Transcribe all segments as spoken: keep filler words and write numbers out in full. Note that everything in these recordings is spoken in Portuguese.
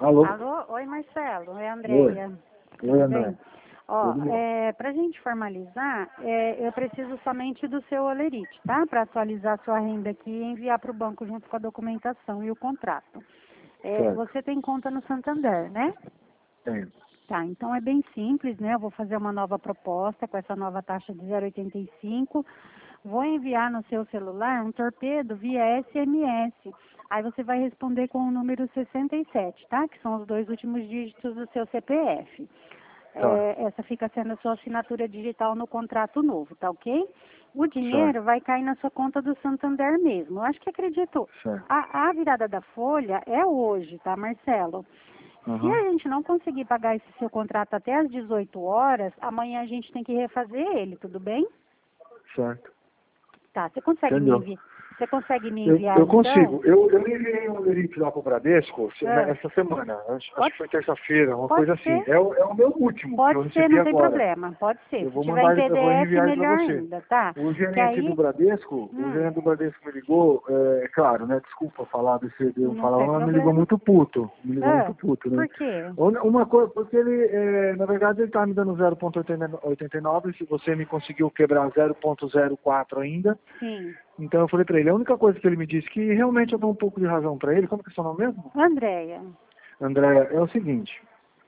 Alô? Alô? Oi, Marcelo. É a Oi. Andréia. Oi, André. Bem? Ó, Tudo bom? é, para a gente formalizar, é, eu preciso somente do seu olerite, tá? Para atualizar a sua renda aqui e enviar para o banco junto com a documentação e o contrato. É, Certo. você tem conta no Santander, né? Tenho. Tá, então é bem simples, né? Eu vou fazer uma nova proposta com essa nova taxa de zero vírgula oitenta e cinco. Vou enviar no seu celular um torpedo via S M S. Aí você vai responder com o número sessenta e sete, tá? Que são os dois últimos dígitos do seu C P F. Tá. É, essa fica sendo a sua assinatura digital no contrato novo, tá ok? O dinheiro Certo. vai cair na sua conta do Santander mesmo. Eu acho que acredito. Certo. A, a virada da folha é hoje, tá, Marcelo? Se Aham. a gente não conseguir pagar esse seu contrato até às dezoito horas, amanhã a gente tem que refazer ele, tudo bem? Certo. Tá, você consegue me Entendeu? enviar? Você consegue me Eu, enviar eu então? consigo. Eu, eu enviei um lerite lá pro Bradesco se- né, Ah, essa semana. Acho, acho pode, que foi terça-feira, uma pode coisa assim. ser, É o, é o meu último que eu pode ser, recebi não tem agora. problema, pode ser. Eu Se vou tiver em mandar, ele- eu vou P D F, enviar ele para melhor você. ainda, tá? O Que gerente do aí, Bradesco, o hum, gerente do Bradesco me ligou, é claro, né? Desculpa falar desse, eu não falar, tem mas me ligou problema. muito puto. Me ligou Ah, muito puto, né? por quê? Uma uma coisa, porque ele, é, na verdade, ele tá me dando zero vírgula oitenta e nove, se você me conseguiu quebrar zero vírgula zero quatro ainda. Sim. Então eu falei pra ele, a única coisa que ele me disse, que realmente eu dou um pouco de razão pra ele, como que é seu nome mesmo? Andréia, André, é o seguinte,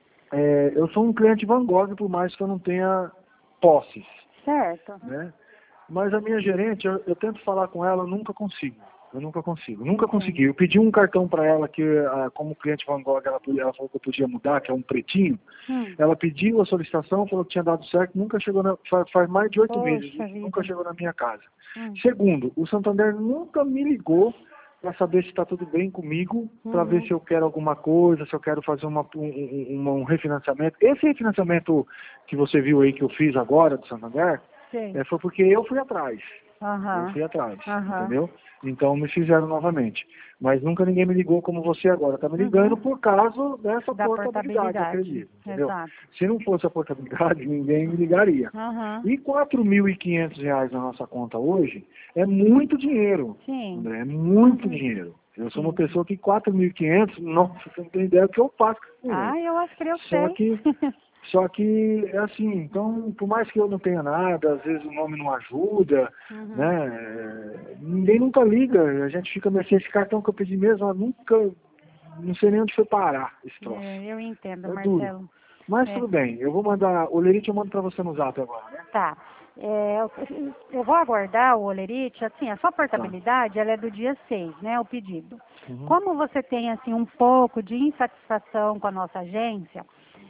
é, eu sou um cliente Van Gogh, por mais que eu não tenha posses, certo? né? Mas a minha gerente, eu, eu tento falar com ela, eu nunca consigo. Eu nunca consigo, nunca consegui. Entendo. Eu pedi um cartão para ela que, ah, como cliente Van Gogh, ela, podia- ela falou que eu podia mudar, que é um pretinho. Hum, Ela pediu a solicitação, falou que tinha dado certo, nunca chegou na, faz, faz mais de oito meses, poxa isso nunca vida. chegou na minha casa. Hum, Segundo, o Santander nunca me ligou para saber se está tudo bem comigo, para ver uhum, se eu quero alguma coisa, se eu quero fazer uma, um, um, um refinanciamento. Esse refinanciamento que você viu aí que eu fiz agora do Santander, sei. é, foi porque eu fui atrás. Eu Aham, fui atrás, aham, entendeu? Então me fizeram novamente. Mas nunca ninguém me ligou como você agora está me ligando uhum. por causa dessa Da portabilidade, portabilidade, acredito, entendeu? exato. Se não fosse a portabilidade, ninguém me ligaria. Aham, E quatro mil e quinhentos reais na nossa conta hoje é muito dinheiro, sim. André, é muito Uhum, dinheiro. Eu sou uma sim. pessoa que quatro mil e quinhentos, nossa, você não tem ideia do que eu faço com esse dinheiro. Ah, eu acho que eu Só sei. que só que é assim, então, por mais que eu não tenha nada, às vezes o nome não ajuda, Uhum. né? é, Ninguém nunca liga, a gente fica mexendo esse cartão que eu pedi mesmo, eu nunca, não sei nem onde foi parar esse troço. É, eu entendo, É duro. Marcelo. Mas É, tudo bem, eu vou mandar, o lerite eu mando pra você no zap agora, né? tá. É, eu, eu vou aguardar o olerite, assim, a sua Tá. portabilidade, ela é do dia seis, né, o pedido. Uhum. Como você tem, assim, um pouco de insatisfação com a nossa agência,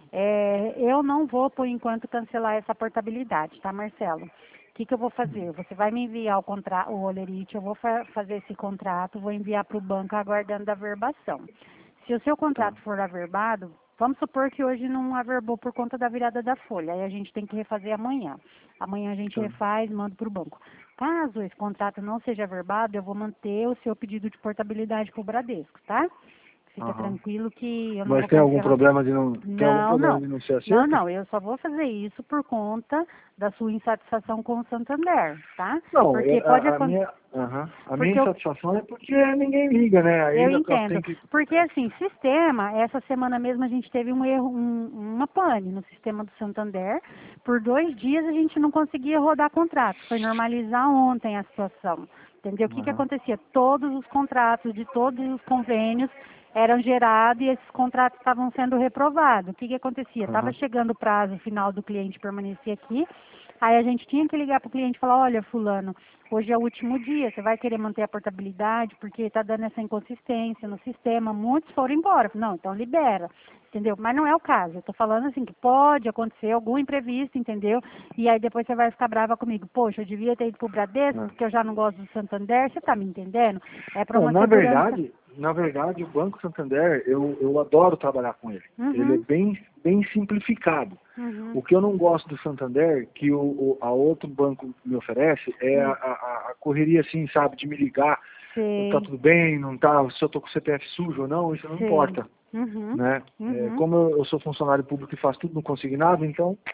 é, eu não vou, por enquanto, cancelar essa portabilidade, tá, Marcelo? O que, que eu vou fazer? Você vai me enviar o, contra o olerite, eu vou fa fazer esse contrato, vou enviar para o banco aguardando a averbação. Se o seu Tá. contrato for averbado, vamos supor que hoje não averbou por conta da virada da folha, aí a gente tem que refazer amanhã. Amanhã a gente Tá. refaz, manda para o banco. Caso esse contrato não seja averbado, eu vou manter o seu pedido de portabilidade para o Bradesco, tá? Fica Aham. tranquilo que eu não Mas vou tem algum cancelar. problema de não, tem algum Não, problema não. de não ser Não, aceito? não. Eu só vou fazer isso por conta da sua insatisfação com o Santander, tá? Não, Porque eu- pode a, a acontecer. minha, aham, a minha Porque eu insatisfação é porque ninguém liga, né? eu Aí eu entendo. tenho que. Porque, assim, sistema, essa semana mesmo a gente teve um erro, um, uma pane no sistema do Santander. Por dois dias a gente não conseguia rodar contratos. Foi normalizar ontem a situação. Entendeu? O que, que Aham. acontecia? Todos os contratos de todos os convênios eram gerados e esses contratos estavam sendo reprovados. O que, que acontecia? Estava Aham. chegando o prazo final do cliente permanecer aqui. Aí a gente tinha que ligar para o cliente e falar, olha, fulano, hoje é o último dia, você vai querer manter a portabilidade porque está dando essa inconsistência no sistema. Muitos foram embora. Não, então libera, entendeu? Mas não é o caso. Eu estou falando assim que pode acontecer algum imprevisto, entendeu? E aí depois você vai ficar brava comigo. Poxa, eu devia ter ido para o Bradesco É. porque eu já não gosto do Santander. Você está me entendendo? É para Não, uma na segurança. verdade, na verdade, o Banco Santander, eu, eu adoro trabalhar com ele. Ele é Uhum, bem, bem simplificado. uhum, O que eu não gosto do Santander, que o, o a outro banco me oferece, é a, hum, a, a correria, assim, sabe, de me ligar, tá sei, tudo bem, não tá, se eu tô com o C P F sujo ou não, isso não sei. importa, Uhum, né? É, uhum, como eu, eu sou funcionário público e faço tudo no consignado, então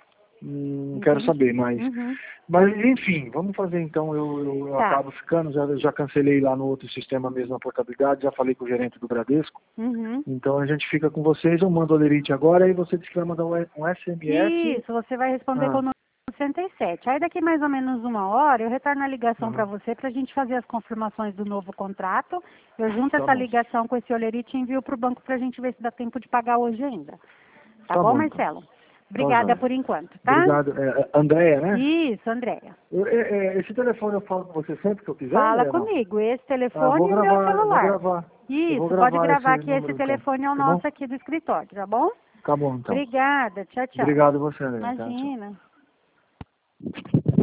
Não quero saber mais. Uhum. Mas, enfim, vamos fazer então, eu, eu, eu Tá. acabo ficando, já, já cancelei lá no outro sistema mesmo a portabilidade, já falei com o gerente do Bradesco, Uhum. então a gente fica com vocês, eu mando o Olerite agora, aí você disse que vai mandar um um S M S. Isso, você vai responder Ah. com o número sessenta e sete. Aí daqui mais ou menos uma hora eu retorno a ligação Uhum. para você para a gente fazer as confirmações do novo contrato. Eu junto Tá essa bom. ligação com esse Olerite e envio para o banco para a gente ver se dá tempo de pagar hoje ainda. Tá, Tá bom, bom, então. Marcelo? Obrigada joia. por enquanto, tá? Obrigado. É, é, Andréia, né? Isso, Andréia. Eu- é, é, esse telefone eu falo com você sempre que eu quiser, Fala Andréia, não? comigo, esse Ah, eu telefone vou e o meu gravar, eu vou celular. gravar. Eu vou Isso, gravar pode gravar esse que esse número, telefone é o então. Tá nosso bom? aqui do escritório, tá bom? Tá bom, então. Obrigada, tchau, tchau. Obrigado a você, Andréia. Tá, tchau. Imagina.